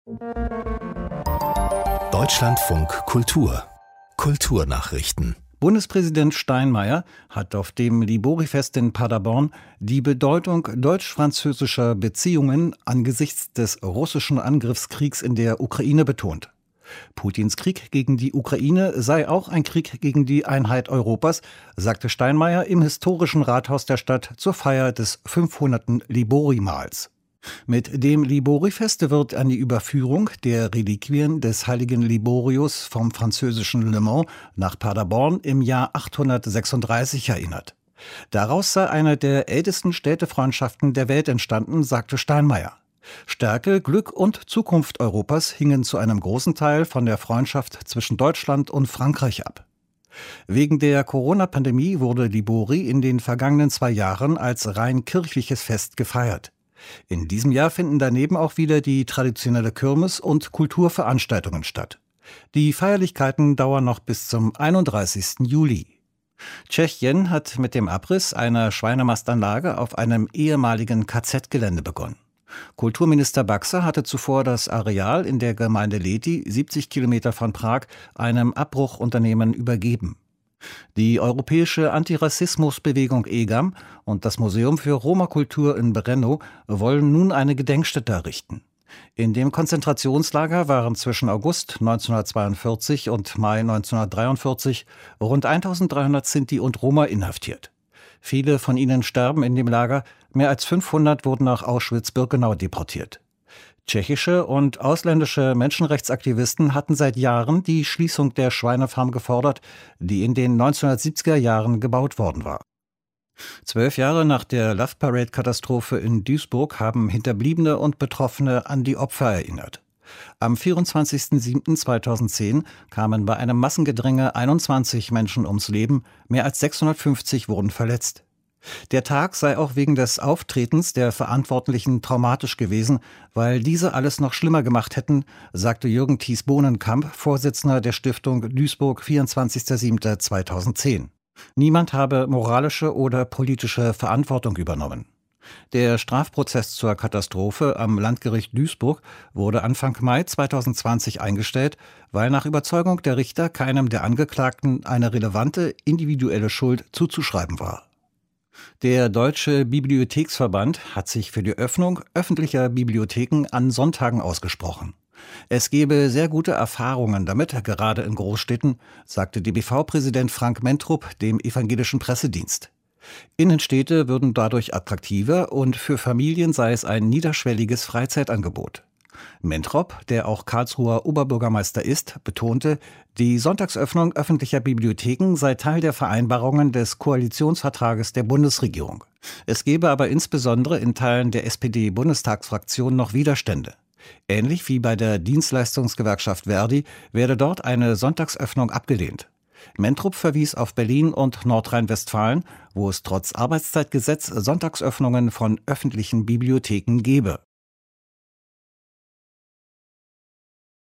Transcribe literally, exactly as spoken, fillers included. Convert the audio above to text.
Deutschlandfunk Kultur Kulturnachrichten. Bundespräsident Steinmeier hat auf dem Libori-Fest in Paderborn die Bedeutung deutsch-französischer Beziehungen angesichts des russischen Angriffskriegs in der Ukraine betont. Putins Krieg gegen die Ukraine sei auch ein Krieg gegen die Einheit Europas, sagte Steinmeier im historischen Rathaus der Stadt zur Feier des fünfhunderten Libori-Mahls. Mit dem Libori-Fest wird an die Überführung der Reliquien des heiligen Liborius vom französischen Le Mans nach Paderborn im Jahr achthundertsechsunddreißig erinnert. Daraus sei eine der ältesten Städtefreundschaften der Welt entstanden, sagte Steinmeier. Stärke, Glück und Zukunft Europas hingen zu einem großen Teil von der Freundschaft zwischen Deutschland und Frankreich ab. Wegen der Corona-Pandemie wurde Libori in den vergangenen zwei Jahren als rein kirchliches Fest gefeiert. In diesem Jahr finden daneben auch wieder die traditionelle Kirmes und Kulturveranstaltungen statt. Die Feierlichkeiten dauern noch bis zum einunddreißigsten Juli. Tschechien hat mit dem Abriss einer Schweinemastanlage auf einem ehemaligen K Z-Gelände begonnen. Kulturminister Baxa hatte zuvor das Areal in der Gemeinde Lety, siebzig Kilometer von Prag, einem Abbruchunternehmen übergeben. Die europäische Antirassismusbewegung EGAM und das Museum für Roma-Kultur in Brno wollen nun eine Gedenkstätte errichten. In dem Konzentrationslager waren zwischen August neunzehnhundertzweiundvierzig und Mai neunzehnhundertdreiundvierzig rund eintausenddreihundert Sinti und Roma inhaftiert. Viele von ihnen sterben in dem Lager, mehr als fünfhundert wurden nach Auschwitz-Birkenau deportiert. Tschechische und ausländische Menschenrechtsaktivisten hatten seit Jahren die Schließung der Schweinefarm gefordert, die in den neunzehnhundertsiebziger Jahren gebaut worden war. Zwölf Jahre nach der Love Parade-Katastrophe in Duisburg haben Hinterbliebene und Betroffene an die Opfer erinnert. Am vierundzwanzigsten siebten zweitausendzehn kamen bei einem Massengedränge einundzwanzig Menschen ums Leben, mehr als sechshundertfünfzig wurden verletzt. Der Tag sei auch wegen des Auftretens der Verantwortlichen traumatisch gewesen, weil diese alles noch schlimmer gemacht hätten, sagte Jürgen Thies-Bohnenkamp, Vorsitzender der Stiftung Duisburg, vierundzwanzigster siebter zweitausendzehn. Niemand habe moralische oder politische Verantwortung übernommen. Der Strafprozess zur Katastrophe am Landgericht Duisburg wurde Anfang Mai zweitausendzwanzig eingestellt, weil nach Überzeugung der Richter keinem der Angeklagten eine relevante individuelle Schuld zuzuschreiben war. Der Deutsche Bibliotheksverband hat sich für die Öffnung öffentlicher Bibliotheken an Sonntagen ausgesprochen. Es gebe sehr gute Erfahrungen damit, gerade in Großstädten, sagte D B V-Präsident Frank Mentrup dem Evangelischen Pressedienst. Innenstädte würden dadurch attraktiver und für Familien sei es ein niederschwelliges Freizeitangebot. Mentrop, der auch Karlsruher Oberbürgermeister ist, betonte, die Sonntagsöffnung öffentlicher Bibliotheken sei Teil der Vereinbarungen des Koalitionsvertrages der Bundesregierung. Es gebe aber insbesondere in Teilen der S P D-Bundestagsfraktion noch Widerstände. Ähnlich wie bei der Dienstleistungsgewerkschaft Verdi werde dort eine Sonntagsöffnung abgelehnt. Mentrup verwies auf Berlin und Nordrhein-Westfalen, wo es trotz Arbeitszeitgesetz Sonntagsöffnungen von öffentlichen Bibliotheken gebe.